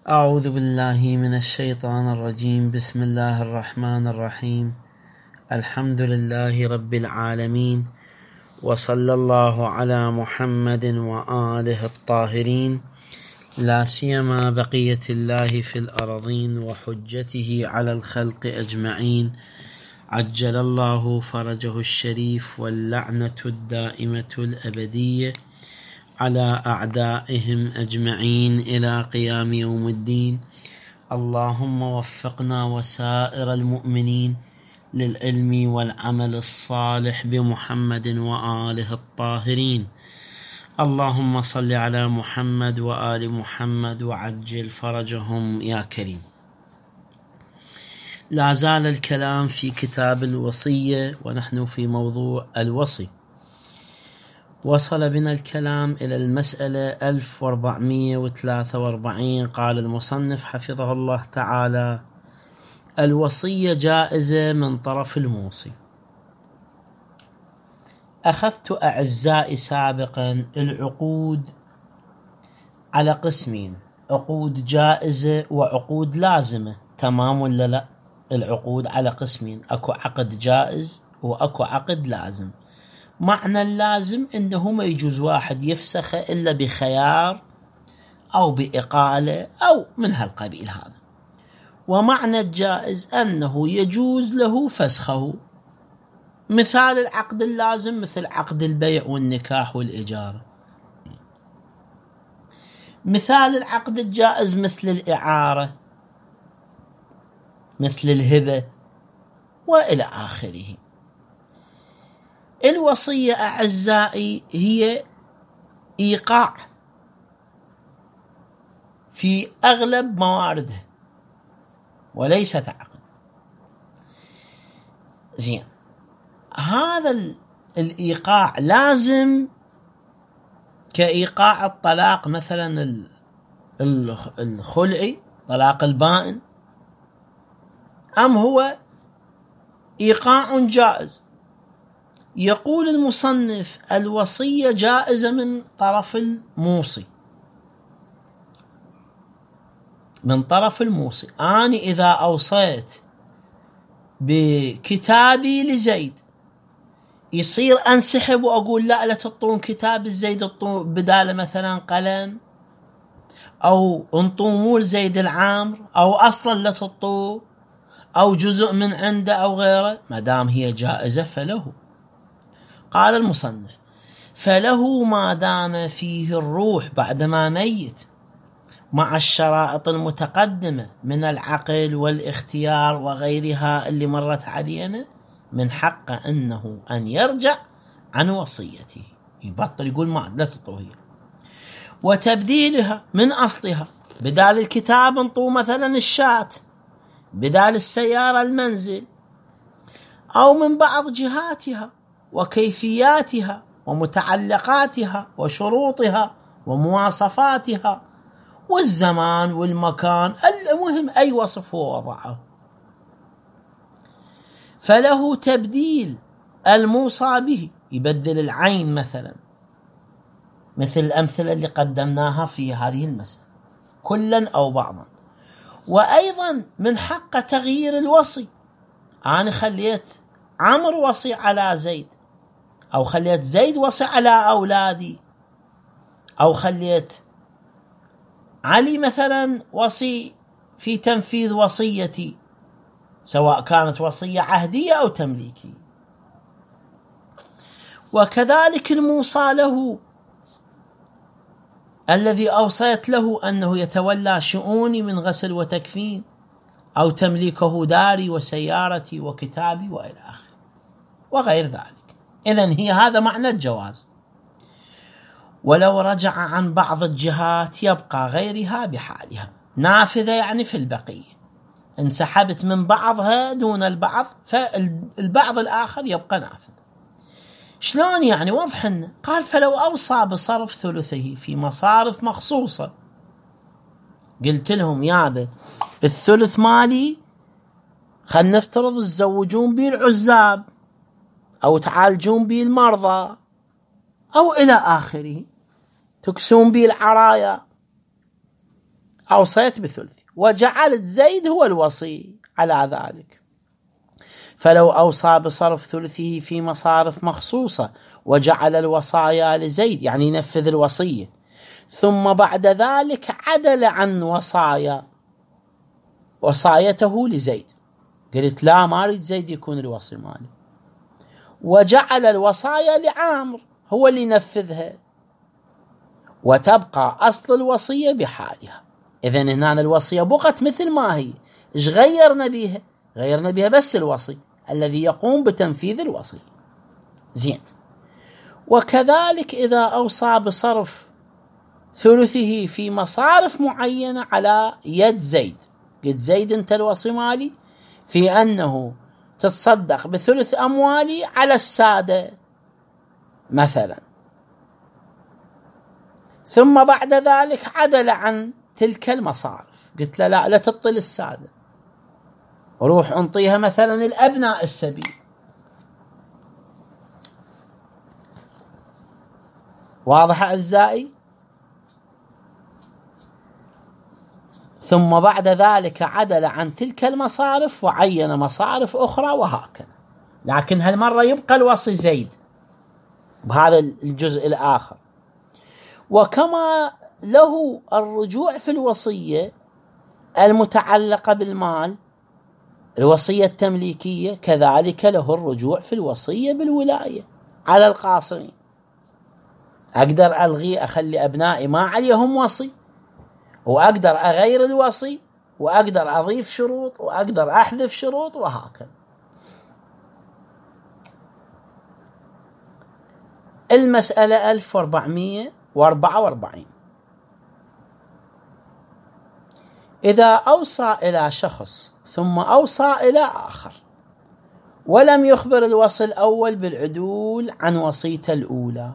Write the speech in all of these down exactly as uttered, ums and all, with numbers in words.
أعوذ بالله من الشيطان الرجيم. بسم الله الرحمن الرحيم. الحمد لله رب العالمين، وصلى الله على محمد وآله الطاهرين، لا سيما بقية الله في الأرضين وحجته على الخلق أجمعين، عجل الله فرجه الشريف، واللعنة الدائمة الأبدية على أعدائهم أجمعين إلى قيام يوم الدين. اللهم وفقنا وسائر المؤمنين للعلم والعمل الصالح بمحمد وآله الطاهرين. اللهم صل على محمد وآل محمد وعجل فرجهم يا كريم. لا زال الكلام في كتاب الوصية، ونحن في موضوع الوصي. وصل بنا الكلام إلى المسألة ألف وأربعمائة وثلاثة وأربعين. قال المصنف حفظه الله تعالى: الوصية جائزة من طرف الموصي. أخذت أعزائي سابقا العقود على قسمين: عقود جائزة وعقود لازمة. تمام ولا لا؟ العقود على قسمين: أكو عقد جائز وأكو عقد لازم. معنى اللازم إنه ما يجوز واحد يفسخ إلا بخيار أو بإقالة أو من هالقبيل هذا. ومعنى الجائز أنه يجوز له فسخه. مثال العقد اللازم مثل عقد البيع والنكاح والإجارة. مثال العقد الجائز مثل الإعارة، مثل الهبة، وإلى آخره. الوصية أعزائي هي إيقاع في أغلب مواردها وليست عقد. زين، هذا الإيقاع لازم كإيقاع الطلاق مثلا الخلعي، طلاق البائن، أم هو إيقاع جائز؟ يقول المصنف: الوصية جائزة من طرف الموصي. من طرف الموصي، أنا إذا أوصيت بكتابي لزيد يصير أنسحب وأقول لا لا تطون كتاب الزيد، بدال مثلا قلم، أو انطوموا لزيد العامر، أو أصلا لا تطو، أو جزء من عنده أو غيره. ما دام هي جائزة فله. قال المصنف: فله ما دام فيه الروح بعدما ميت، مع الشرائط المتقدمة من العقل والاختيار وغيرها اللي مرت علينا، من حق أنه أن يرجع عن وصيته، يبطل يقول ما لا تطوهي، وتبديلها من أصلها. بدال الكتاب انطو مثلا الشاة، بدال السيارة المنزل، أو من بعض جهاتها وكيفياتها ومتعلقاتها وشروطها ومواصفاتها والزمان والمكان، المهم أي وصف هو وضعه. فله تبديل الموصى به، يبدل العين مثلا، مثل الأمثلة اللي قدمناها في هذه المسألة، كلا أو بعضا. وأيضا من حق تغيير الوصي. أنا خليت عمرو وصي على زيد، أو خليت زيد وصي على أولادي، أو خليت علي مثلا وصي في تنفيذ وصيتي، سواء كانت وصية عهدية أو تمليكية. وكذلك الموصى له، الذي أوصيت له أنه يتولى شؤوني من غسل وتكفين، أو تمليكه داري وسيارتي وكتابي وإلى آخره وغير ذلك. إذن هي هذا معنى الجواز. ولو رجع عن بعض الجهات يبقى غيرها بحالها، نافذة يعني في البقية. انسحبت من بعضها دون البعض، فالبعض الآخر يبقى نافذ. شلون يعني؟ وضحنا. قال: فلو أوصى بصرف ثلثه في مصارف مخصوصة، قلت لهم يا الثلث مالي خلنا نفترض تزوجون به العزاب، أو تعالجون به المرضى، أو إلى آخره، تكسون به العرايا، أوصيت بثلثي وجعلت زيد هو الوصي على ذلك، فلو أوصى بصرف ثلثه في مصارف مخصوصة وجعل الوصايا لزيد، يعني ينفذ الوصية، ثم بعد ذلك عدل عن وصايا وصايته لزيد، قلت لا ما أريد زيد يكون الوصي مالي، وجعل الوصايا لعامر هو اللي ينفذها، وتبقى أصل الوصية بحالها. إذن هنا الوصية بقت مثل ما هي. إيش غيرنا بيها؟ غيرنا بيها بس الوصي الذي يقوم بتنفيذ الوصية. زين. وكذلك إذا أوصى بصرف ثلثه في مصارف معينة على يد زيد، قلت زيد أنت الوصي مالي في أنه تتصدق بثلث أموالي على السادة مثلا، ثم بعد ذلك عدل عن تلك المصارف، قلت له لا لا تطل السادة، روح انطيها مثلا الأبناء السبيل. واضح أعزائي؟ ثم بعد ذلك عدل عن تلك المصارف وعين مصارف أخرى وهكذا، لكن هالمرة يبقى الوصي زيد بهذا الجزء الآخر. وكما له الرجوع في الوصية المتعلقة بالمال، الوصية التمليكية، كذلك له الرجوع في الوصية بالولاية على القاصرين. أقدر ألغي أخلي أبنائي ما عليهم وصي، وأقدر أغير الوصي، وأقدر أضيف شروط، وأقدر أحذف شروط، وهكذا. المسألة ألف وأربعمائة وأربعة وأربعين. إذا أوصى إلى شخص ثم أوصى إلى آخر ولم يخبر الوصي الأول بالعدول عن وصيته الأولى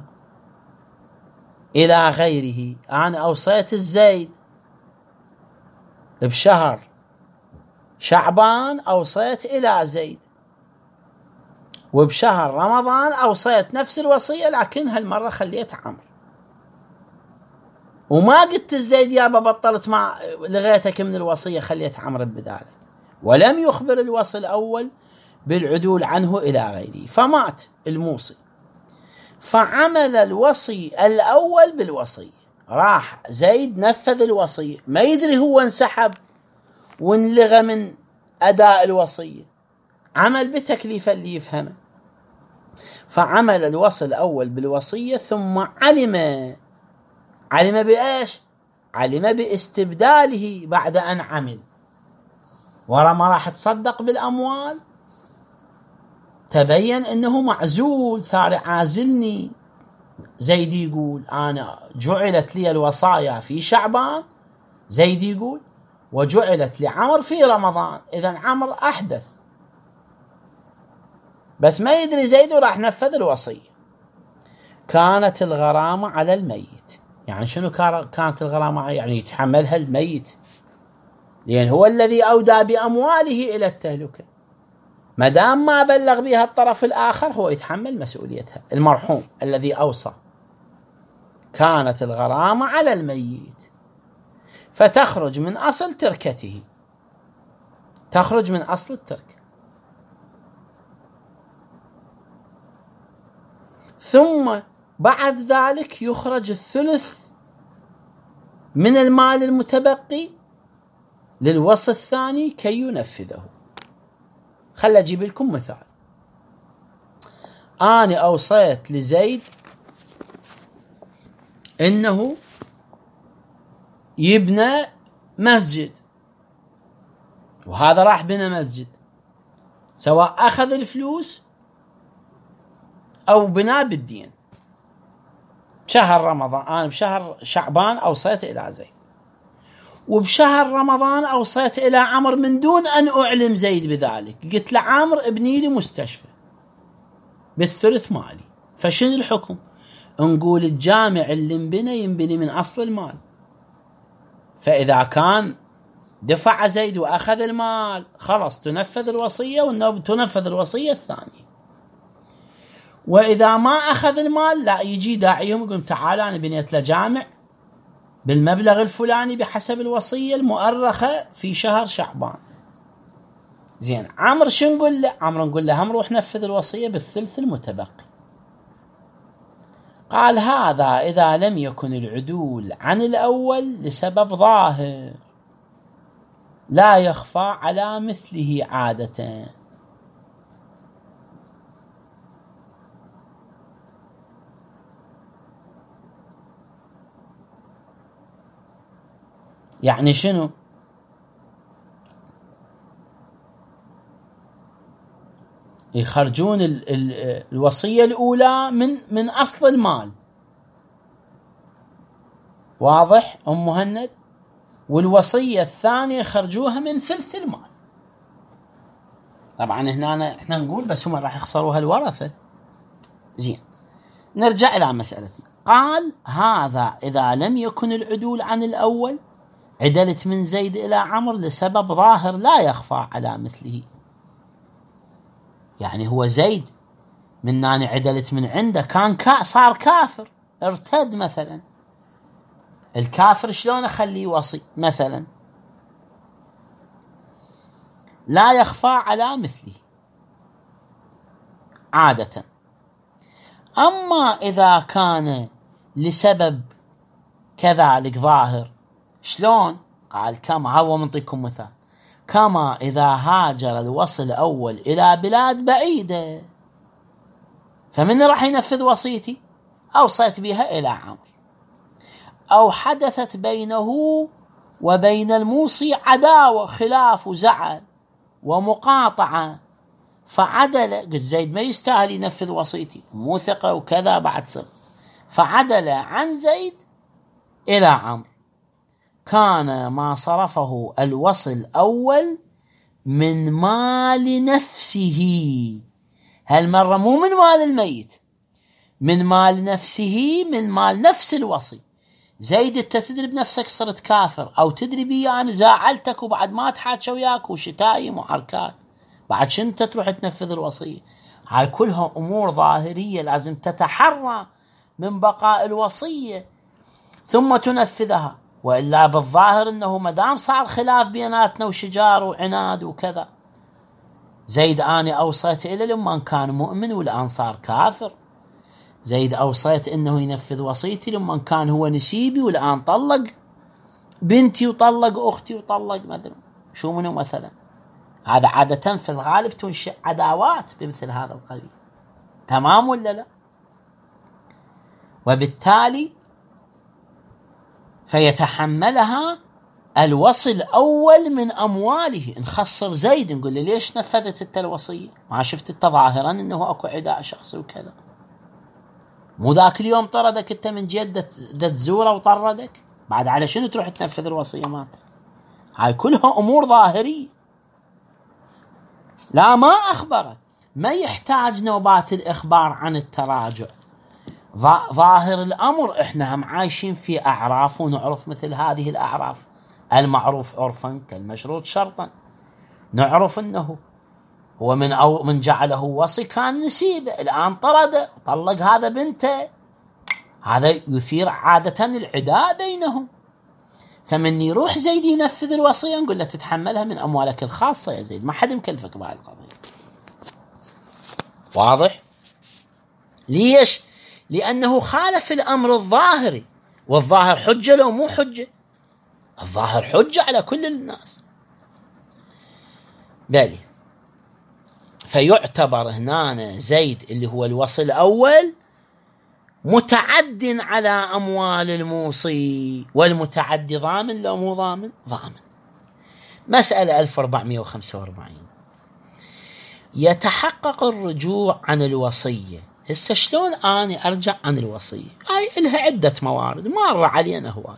إلى غيره، أنا أوصيت الزيد بشهر شعبان أوصيت إلى زيد، وبشهر رمضان أوصيت نفس الوصية لكن هالمرة خليت عمرو، وما قلت الزيد يا بطلت ما لغيتك من الوصية خليت عمرو بذلك، ولم يخبر الوصي الأول بالعدول عنه إلى غيره، فمات الموصي، فعمل الوصي الأول بالوصية، راح زيد نفذ الوصية، ما يدري هو انسحب وانلغى من أداء الوصية، عمل بتكليف اللي يفهمه، فعمل الوصي الأول بالوصية ثم علم علم بإيش؟ علم باستبداله بعد أن عمل، ورا ما راح تصدق بالأموال تبين أنه معزول، ثار عازلني. زيد يقول أنا جعلت لي الوصايا في شعبان، زيد يقول، وجعلت لعمر في رمضان، إذن عمر أحدث بس ما يدري زيد وراح نفذ الوصية. كانت الغرامة على الميت. يعني شنو كانت الغرامة؟ يعني يتحملها الميت، لأن هو الذي أودى بأمواله إلى التهلكة، ما دام ما بلغ بها الطرف الآخر هو يتحمل مسؤوليتها، المرحوم الذي أوصى. كانت الغرامة على الميت فتخرج من أصل تركته، تخرج من أصل التركة. ثم بعد ذلك يخرج الثلث من المال المتبقي للوصي الثاني كي ينفذه. خل أجيب لكم مثال. أنا أوصيت لزيد إنه يبنى مسجد، وهذا راح بنى مسجد، سواء أخذ الفلوس أو بنى بالدين. بشهر رمضان، أنا بشهر شعبان أوصيت إلى زيد، وبشهر رمضان أوصيت إلى عمر من دون أن أعلم زيد بذلك، قلت لعمر ابني لي مستشفى بالثلث مالي. فشن الحكم؟ نقول الجامع اللي انبنى ينبني من أصل المال، فإذا كان دفع زيد وأخذ المال خلاص تنفذ الوصية، وتنفذ الوصية الثانية. وإذا ما أخذ المال لا، يجي داعيهم يقول تعال أنا بنيت له جامع بالمبلغ الفلاني بحسب الوصية المؤرخة في شهر شعبان. زين، عمرو شو نقول له؟ عمرو نقول له هم روح نفذ الوصية بالثلث المتبقي. قال هذا إذا لم يكن العدول عن الأول لسبب ظاهر لا يخفى على مثله عادة. يعني شنو؟ يخرجون ال ال الوصية الأولى من من أصل المال، واضح أم مهند؟ والوصية الثانية يخرجوها من ثلث المال. طبعا هنا احنا نقول بس هم راح يخسروها الورثة. زين، نرجع إلى مسألتنا. قال هذا إذا لم يكن العدول عن الأول، عدلت من زيد إلى عمرو لسبب ظاهر لا يخفى على مثله. يعني هو زيد من ناني عدلت من عنده كان كا صار كافر، ارتد مثلا. الكافر شلون أخليه وصي مثلا؟ لا يخفى على مثله عادة. أما إذا كان لسبب كذلك ظاهر، شلون؟ قال كما، هو منطيكم مثال، كما إذا هاجر الوصي الأول إلى بلاد بعيدة، فمن راح ينفذ وصيتي؟ أوصيت بها إلى عمرو، أو حدثت بينه وبين الموصي عداوة، خلاف وزعل ومقاطعة، فعدل، قلت زيد ما يستاهل ينفذ وصيتي، مو ثقة وكذا بعد صر، فعدل عن زيد إلى عمرو، كان ما صرفه الوصي الأول من مال نفسه، هالمرة مو من مال الميت، من مال نفسه، من مال نفس الوصي. زيد انت تدري بنفسك صرت كافر، او تدري بي انا زعلتك وبعد ما تحاكى وياك وشتايم وحركات، بعد شنو انت تروح تنفذ الوصية؟ هاي كلها امور ظاهرية لازم تتحرى من بقاء الوصية ثم تنفذها، وإلا بالظاهر أنه مدام صار خلاف بيناتنا وشجار وعناد وكذا، زيد أنا أوصيت إلى لما كان مؤمن والآن صار كافر، زيد أوصيت أنه ينفذ وصيتي لما كان هو نسيبي والآن طلق بنتي وطلق أختي وطلق مثلا شو منه مثلا. هذا عادة في الغالب تنشئ عداوات بمثل هذا القبيل، تمام ولا لا؟ وبالتالي فيتحملها الوصي الأول من أمواله. نخسر زيد، نقول له ليش نفذت انت الوصية؟ ما شفت انت ظاهرا انه اكو عداء شخصي وكذا؟ مو ذاك اليوم طردك انت من جدة تزوره وطردك، بعد على شنو تروح تنفذ الوصية مالتك؟ هاي كلها امور ظاهرية. لا ما اخبرك، ما يحتاج نوبات الاخبار عن التراجع، ظاهر الأمر إحنا هم عايشين في أعراف ونعرف مثل هذه الأعراف، المعروف عرفا كالمشروط شرطا. نعرف أنه هو من أو من جعله وصي كان نسيبه، الآن طرده وطلق هذا بنته، هذا يثير عادة العداء بينهم. فمن يروح زيد ينفذ الوصية نقول له تتحملها من أموالك الخاصة يا زيد، ما حد مكلفك بهاي القضية. واضح؟ ليش؟ لأنه خالف الأمر الظاهري، والظاهر حجة لو مو حجة، الظاهر حجة على كل الناس. بالي فيعتبر هنا زيد اللي هو الوصي الأول متعد على أموال الموصي، والمتعد ضامن لو مو ضامن؟ ضامن. مسألة ألف وأربعمائة وخمسة وأربعين، يتحقق الرجوع عن الوصية. هسه شلون أنا أرجع عن الوصية؟ هاي إلها عدة موارد مارة علينا هواي.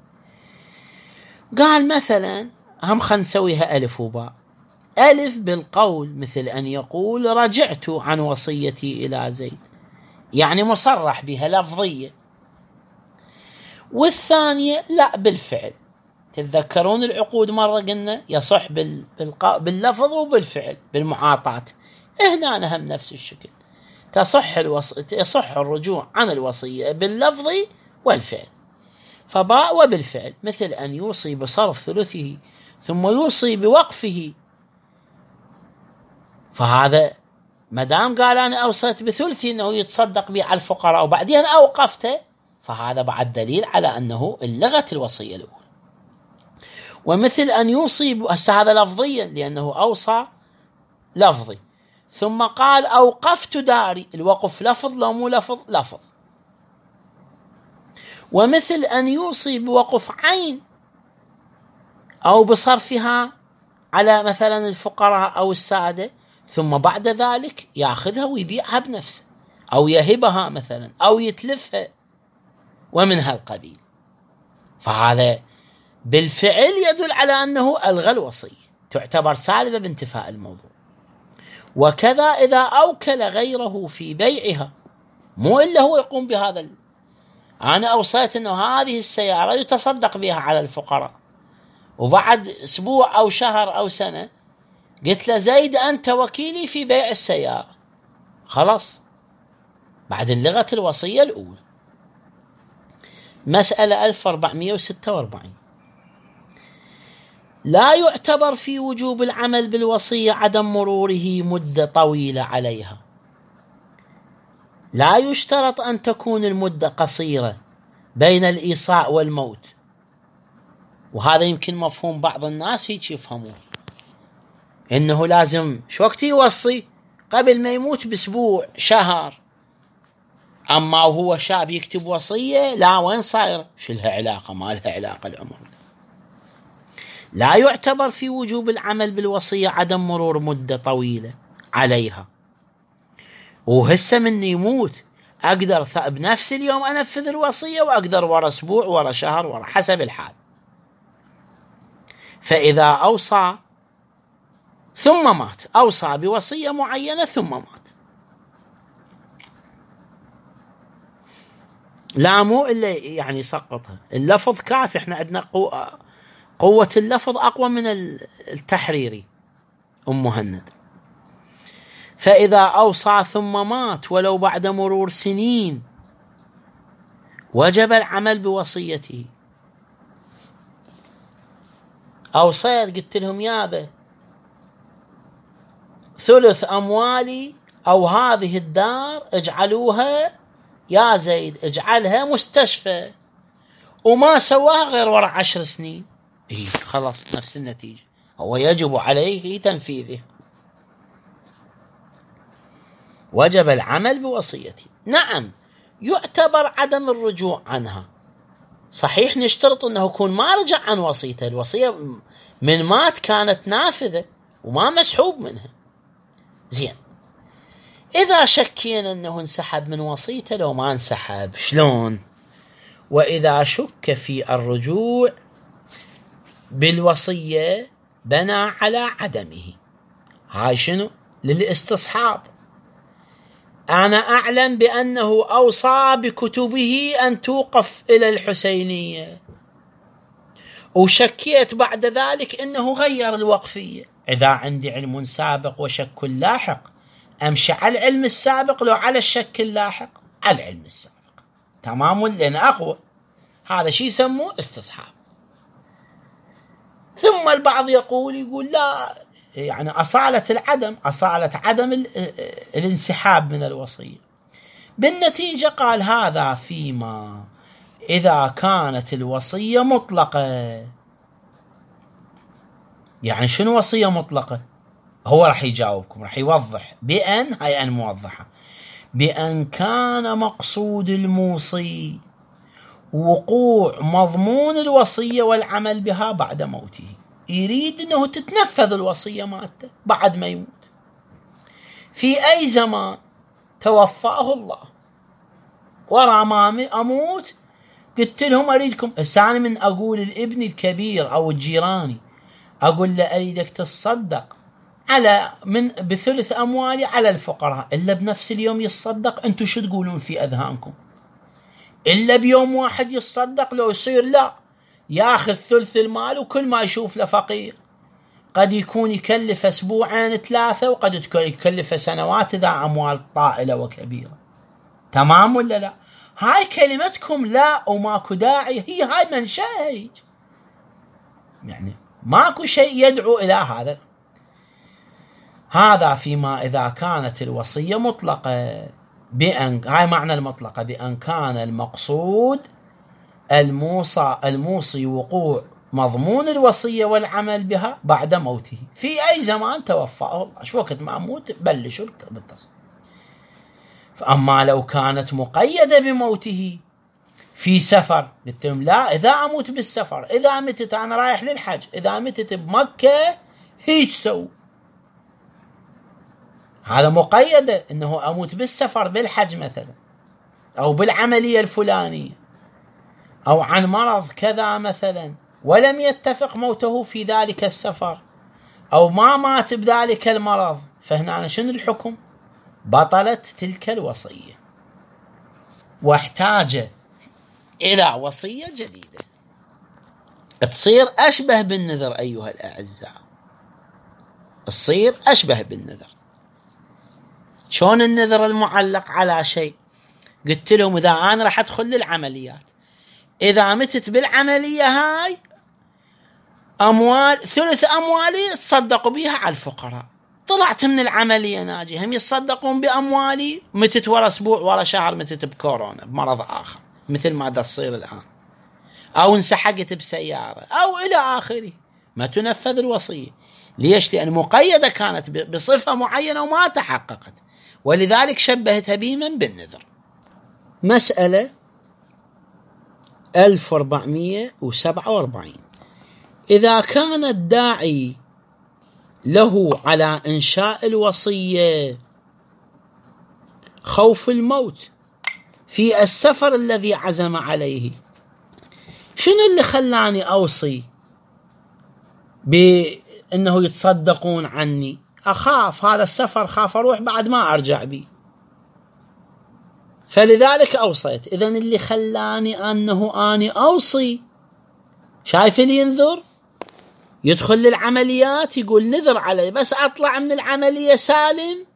قال مثلا هم خلينا نسويها ألف وباء. ألف بالقول مثل أن يقول رجعت عن وصيتي إلى زيد، يعني مصرح بها لفظية. والثانية لا بالفعل. تتذكرون العقود مرة قلنا يصح باللفظ وبالفعل بالمعاطاة، هنا أنا هم نفس الشكل، تصح الوص... يصح الرجوع عن الوصية باللفظ والفعل. فباء وبالفعل، مثل أن يوصي بصرف ثلثه ثم يوصي بوقفه، فهذا مدام قال أنا أوصيت بثلثي أنه يتصدق به على الفقراء وبعدين أوقفته، فهذا بعد دليل على أنه لغت الوصية الأولى. ومثل أن يوصي، هذا لفظيا لأنه أوصى لفظي، ثم قال أوقفت داري، الوقف لفظ لو مو لفظ؟ لفظ. ومثل أن يوصي بوقف عين أو بصرفها على مثلا الفقراء أو السادة، ثم بعد ذلك يأخذها ويبيعها بنفسه أو يهبها مثلا أو يتلفها ومن هالقبيل، فهذا بالفعل يدل على أنه ألغى الوصية، تعتبر سالبة بانتفاء الموضوع. وكذا إذا أوكل غيره في بيعها، مو إلا هو يقوم بهذا ال... أنا أوصيت أنه هذه السيارة يتصدق بها على الفقراء، وبعد أسبوع أو شهر أو سنة قلت له زيد أنت وكيلي في بيع السيارة، خلاص بعد لغت الوصية الأولى. مسألة ألف وأربعمائة وستة وأربعين، لا يعتبر في وجوب العمل بالوصية عدم مروره مدة طويلة عليها، لا يشترط أن تكون المدة قصيرة بين الإيصاء والموت، وهذا يمكن مفهوم بعض الناس هيك يفهموه، إنه لازم شو وقت يوصي قبل ما يموت بأسبوع شهر، أما وهو شاب يكتب وصية لا، وين صاير؟ شو لها علاقة؟ ما لها علاقة العمر. لا يعتبر في وجوب العمل بالوصية عدم مرور مدة طويلة عليها، وهسه من يموت أقدر بنفس اليوم أنفذ الوصية، وأقدر ورا أسبوع ورا شهر ورا حسب الحال. فإذا أوصى ثم مات، أوصى بوصية معينة ثم مات، لا مو إلا يعني سقطها، اللفظ كافي، احنا عندنا قوة, قوة اللفظ أقوى من التحريري أم مهند. فإذا أوصى ثم مات ولو بعد مرور سنين وجب العمل بوصيته. أوصيت قلت لهم يابا ثلث أموالي أو هذه الدار اجعلوها يا زيد اجعلها مستشفى، وما سواها غير وراء عشر سنين، إيه خلاص نفس النتيجة، هو يجب عليه تنفيذه، وجب العمل بوصيته. نعم يعتبر عدم الرجوع عنها، صحيح نشترط أنه يكون ما رجع عن وصيته، الوصية من مات كانت نافذة وما مسحوب منها. زين، إذا شكينا أنه انسحب من وصيته لو ما انسحب شلون؟ وإذا شك في الرجوع بالوصية بنى على عدمه. هاي شنو؟ للاستصحاب. أنا أعلم بأنه أوصى بكتبه أن توقف إلى الحسينية، وشكيت بعد ذلك أنه غير الوقفية. إذا عندي علم سابق وشك لاحق، أمشي على العلم السابق لو على الشك اللاحق؟ على العلم السابق، تمام، لأن أقوى. هذا شيء يسموه استصحاب. ثم البعض يقول يقول لا، يعني أصالة العدم، أصالة عدم الانسحاب من الوصية. بالنتيجة قال هذا فيما إذا كانت الوصية مطلقة. يعني شنو وصية مطلقة؟ هو راح يجاوبكم، راح يوضح بأن، هاي أن موضحة، بأن كان مقصود الموصي وقوع مضمون الوصية والعمل بها بعد موته، يريد أنه تتنفذ الوصية مالته بعد ما يموت في أي زمان توفاه الله. ورا ما أموت قلت لهم أريدكم الساني من أقول الابن الكبير أو الجيراني، أقول له أريدك تصدق على من بثلث أموالي على الفقراء، إلا بنفس اليوم يتصدق؟ أنتم شو تقولون في أذهانكم؟ إلا بيوم واحد يتصدق؟ لو يصير لا، ياخذ ثلث المال وكل ما يشوف له فقير، قد يكون يكلف أسبوعين ثلاثة، وقد يكلف سنوات إذا أموال طائلة وكبيرة. تمام ولا لا؟ هاي كلمتكم لا وماكو داعي هي هاي منشأ، يعني ماكو شيء يدعو إلى هذا. هذا فيما إذا كانت الوصية مطلقة، بأن هاي معنى المطلقة، بأن كان المقصود الموصى الموصي وقوع مضمون الوصية والعمل بها بعد موته في أي زمان توفاه الله، شو وقت ما أموت بلشوا بالتصرف. فأما لو كانت مقيدة بموته في سفر، قلت لهم لا، إذا أموت بالسفر، إذا متت أنا رايح للحج، إذا متت بمكة هيك سو، هذا مقيدة إنه أموت بالسفر بالحج مثلا، أو بالعملية الفلانية، أو عن مرض كذا مثلا، ولم يتفق موته في ذلك السفر، أو ما مات بذلك المرض، فهنا شنو الحكم؟ بطلت تلك الوصية واحتاج إلى وصية جديدة تصير أشبه بالنذر. أيها الأعزاء، تصير أشبه بالنذر. شون النذر المعلق على شيء؟ قلت لهم إذا أنا راح أدخل للعمليات، إذا متت بالعملية هاي أموال ثلث أموالي تصدقوا بها على الفقراء، طلعت من العملية ناجي، هم يتصدقون بأموالي، متت ورا أسبوع ورا شهر متت بكورونا بمرض آخر مثل ما دا تصير الآن، أو انسحقت بسيارة أو إلى آخره، ما تنفذ الوصية. ليش؟ لأن مقيدة كانت بصفة معينة وما تحققت، ولذلك شبهتها به من بالنذر. مسألة ألف وأربعمائة وسبعة وأربعين، إذا كان الداعي له على إنشاء الوصية خوف الموت في السفر الذي عزم عليه، شنو اللي خلاني أوصي بأنه يتصدقون عني؟ أخاف هذا السفر، خاف أروح بعد ما أرجع بي، فلذلك أوصيت. إذن اللي خلاني أنه أني أوصي، شايف اللي ينذر يدخل للعمليات يقول نذر علي بس أطلع من العملية سالم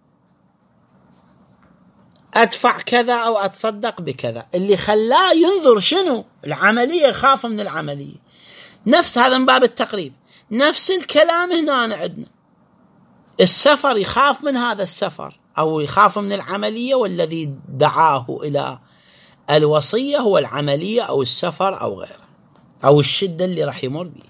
أدفع كذا أو أتصدق بكذا. اللي خلاه ينذر شنو؟ العملية، خاف من العملية. نفس هذا من باب التقريب، نفس الكلام هنا عندنا، السفر يخاف من هذا السفر أو يخاف من العملية، والذي دعاه إلى الوصية هو العملية أو السفر أو غيره، أو الشدة اللي راح يمر به.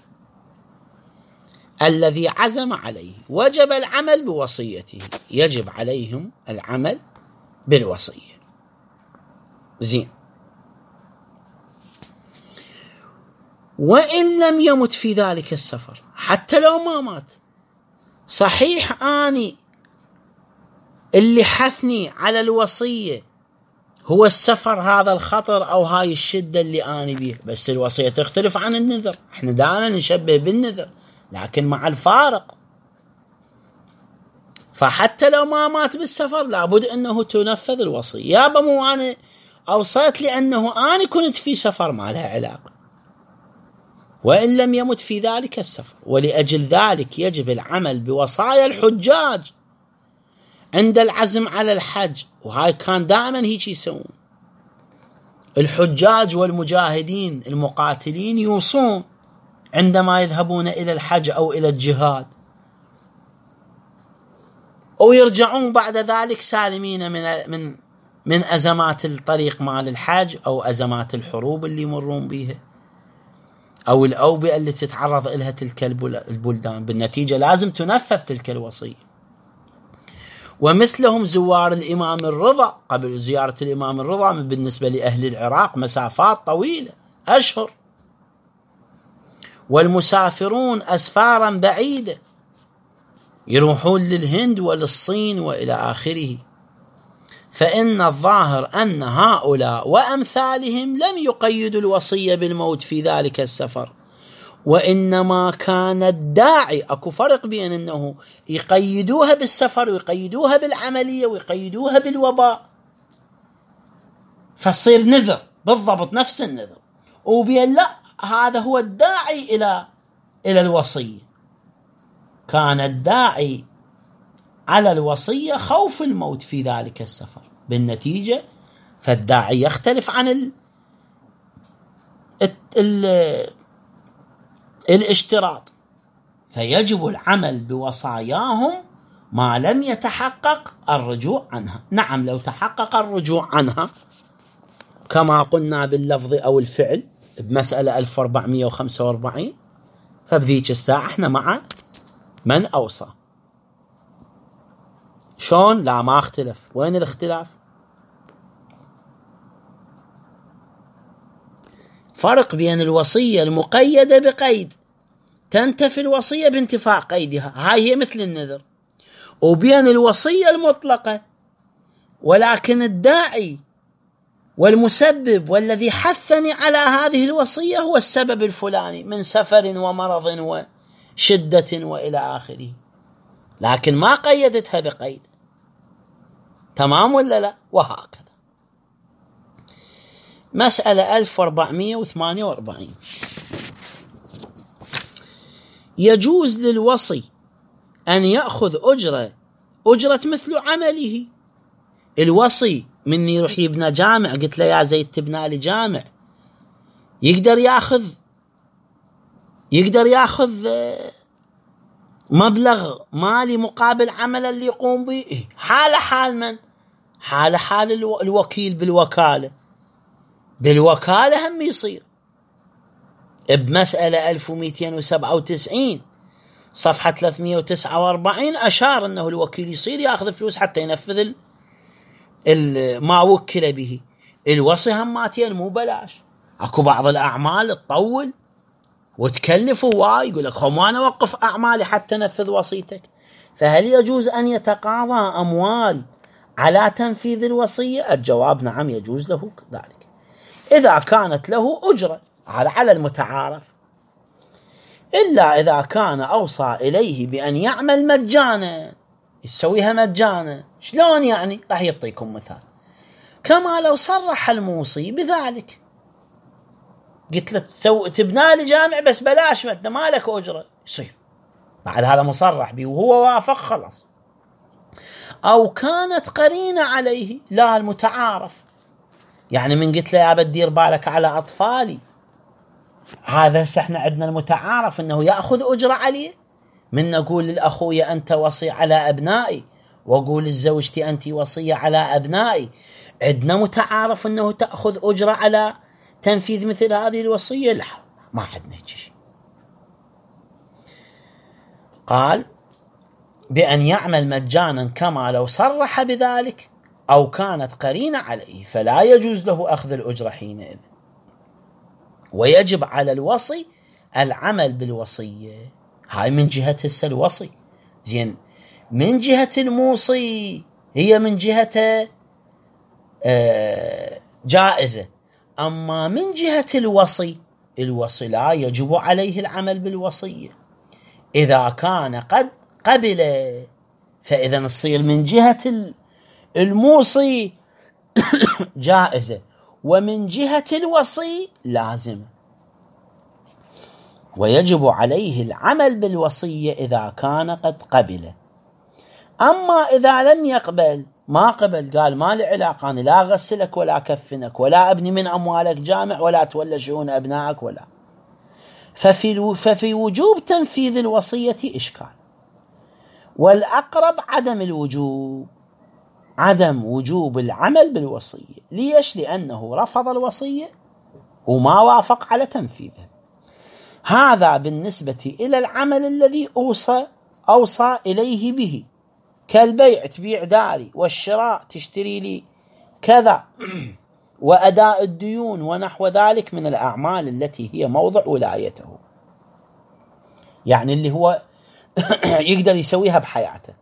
الذي عزم عليه وجب العمل بوصيته، يجب عليهم العمل بالوصية. زين. وإن لم يمت في ذلك السفر، حتى لو ما مات، صحيح أني اللي حثني على الوصية هو السفر هذا الخطر أو هاي الشدة اللي أنا بيه، بس الوصية تختلف عن النذر. احنا دائما نشبه بالنذر لكن مع الفارق. فحتى لو ما مات بالسفر لابد أنه تنفذ الوصية. يا بمو أنا أوصيت لأنه أنا كنت في سفر ما لها علاقة، وإن لم يمت في ذلك السفر. ولأجل ذلك يجب العمل بوصايا الحجاج عند العزم على الحج، وهاي كان دائما هيك يسوون الحجاج والمجاهدين المقاتلين، يوصون عندما يذهبون إلى الحج أو إلى الجهاد، أو يرجعون بعد ذلك سالمين من من من أزمات الطريق مال الحج أو أزمات الحروب اللي يمرون بها أو الأوبئة اللي تتعرض إلها تلك البلدان. بالنتيجة لازم تنفذ تلك الوصية. ومثلهم زوار الإمام الرضا، قبل زيارة الإمام الرضا بالنسبة لأهل العراق مسافات طويلة أشهر، والمسافرون أسفارا بعيدة يروحون للهند وللصين وإلى آخره. فإن الظاهر أن هؤلاء وأمثالهم لم يقيدوا الوصية بالموت في ذلك السفر، وإنما كان الداعي، أكو فرق بين أنه يقيدوها بالسفر ويقيدوها بالعملية ويقيدوها بالوباء، فصير نذر بالضبط نفس النذر، وبين لا، هذا هو الداعي إلى إلى الوصية. كان الداعي على الوصية خوف الموت في ذلك السفر، بالنتيجة فالداعي يختلف عن ال... ال... ال... الاشتراط، فيجب العمل بوصاياهم ما لم يتحقق الرجوع عنها. نعم لو تحقق الرجوع عنها كما قلنا باللفظ أو الفعل بمسألة ألف وأربعمائة وخمسة وأربعين، فبذيك الساعة احنا مع من أوصى. شون؟ لا ما اختلف. وين الاختلاف؟ فرق بين الوصية المقيدة بقيد تنتفي الوصية بانتفاء قيدها، هاي هي مثل النذر، وبين الوصية المطلقة ولكن الداعي والمسبب والذي حثني على هذه الوصية هو السبب الفلاني من سفر ومرض وشدة وإلى آخره، لكن ما قيدتها بقيد. تمام ولا لا؟ وهكذا. مسألة ألف وأربعمائة وثمانية وأربعين. يجوز للوصي أن يأخذ أجرة أجرة مثل عمله. الوصي من يروح يبنى جامع، قلت له يا زيد تبنى لي جامع، يقدر يأخذ يقدر يأخذ مبلغ مالي مقابل عمل اللي يقوم به. حال حال من؟ حال حال الوكيل بالوكالة. بالوكالة هم يصير. بمسألة ألف ومئتين وسبعة وتسعين صفحة ثلاثمائة وتسعة وأربعين أشار أنه الوكيل يصير يأخذ فلوس حتى ينفذ ما وكل به. الوصي هماتين مو بلاش، اكو بعض الأعمال تطول وتكلف هواي، يقول لك خو ما أنا أوقف أعمالي حتى نفذ وصيتك. فهل يجوز أن يتقاضى أموال على تنفيذ الوصية؟ الجواب نعم يجوز له ذلك إذا كانت له أجرة على المتعارف، إلا إذا كان أوصى إليه بأن يعمل مجانا، يسويها مجانا. شلون يعني؟ راح يعطيكم مثال. كما لو صرح الموصي بذلك، قلت له تسوي تبنى لي جامع بس بلاش، مثل ما لك أجرة، يصير بعد هذا مصرح به وهو وافق خلاص. أو كانت قرينة عليه، لا المتعارف، يعني من قلت له يا بدير بالك على أطفالي، هذا احنا عندنا المتعارف أنه يأخذ أجرة عليه، من نقول للأخوية أنت وصي على أبنائي، وأقول للزوجتي أنت وصية على أبنائي، عندنا متعارف أنه تأخذ أجرة على تنفيذ مثل هذه الوصية؟ لا، ما عندنا شيء. قال بأن يعمل مجانا كما لو صرح بذلك أو كانت قرينة عليه، فلا يجوز له أخذ الأجرة حينئذ، ويجب على الوصي العمل بالوصية. هاي من جهة الوصي. زين، من جهة الموصي هي من جهة جائزة، أما من جهة الوصي، الوصي لا يجب عليه العمل بالوصية إذا كان قد قبل، فإذا نصير من جهة الموصي جائزة، ومن جهة الوصي لازمة، ويجب عليه العمل بالوصية إذا كان قد قبل. أما إذا لم يقبل، ما قبل، قال ما لي علاقة، أنا لا أغسلك ولا أكفنك ولا أبني من أموالك جامع ولا تولى شؤون أبنائك ولا، ففي, ففي وجوب تنفيذ الوصية إشكال. والأقرب عدم الوجوب، عدم وجوب العمل بالوصية. ليش؟ لأنه رفض الوصية وما وافق على تنفيذها. هذا بالنسبة إلى العمل الذي أوصى أوصى إليه به، كالبيع تبيع داري، والشراء تشتري لي كذا، وأداء الديون ونحو ذلك من الأعمال التي هي موضع ولايته، يعني اللي هو يقدر يسويها بحياته.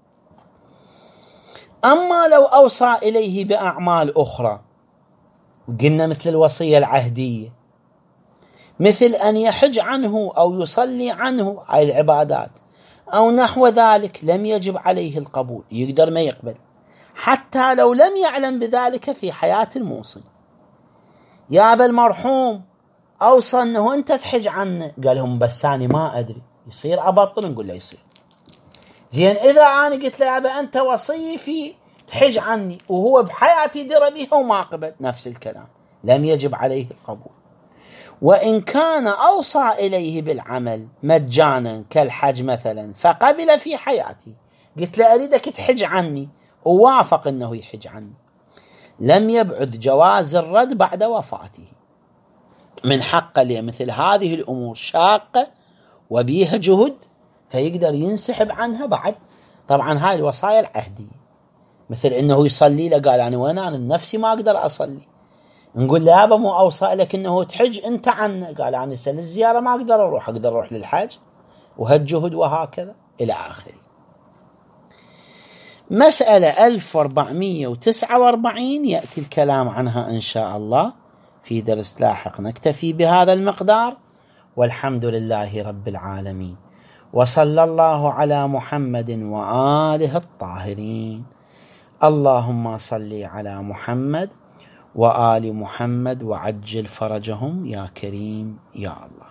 أما لو أوصى إليه بأعمال أخرى، قلنا مثل الوصية العهدية، مثل أن يحج عنه أو يصلي عنه، هاي العبادات، أو نحو ذلك، لم يجب عليه القبول، يقدر ما يقبل حتى لو لم يعلم بذلك في حياة الموصي. يا أبا المرحوم أوصى أنه أنت تحج عنه، قال لهم بس أنا ما أدري، يصير أبطل؟ نقول له يصير. زين، إذا أنا قلت له يا أبا أنت وصي في تحج عني وهو بحياتي درى بها وما قبل، نفس الكلام لم يجب عليه القبول. وإن كان أوصى إليه بالعمل مجانا كالحج مثلا فقبل في حياتي، قلت له أريدك تحج عني ووافق أنه يحج عني، لم يبعد جواز الرد بعد وفاته. من حقه لمثل هذه الأمور شاقة وبيها جهد فيقدر ينسحب عنها بعد. طبعا هاي الوصايا العهدية، مثل أنه يصلي له، قال أنا وين أنا نفسي ما أقدر أصلي، نقول له يابا مو أوصى لك أنه تحج أنت عنه، قال أنا سنة الزيارة ما أقدر أروح، أقدر أروح للحج وهالجهد وهكذا إلى آخره. مسألة ألف وأربعمئة وتسعة وأربعين يأتي الكلام عنها إن شاء الله في درس لاحق. نكتفي بهذا المقدار، والحمد لله رب العالمين، وصلى الله على محمد وآله الطاهرين. اللهم صل على محمد وآل محمد وعجل فرجهم يا كريم يا الله.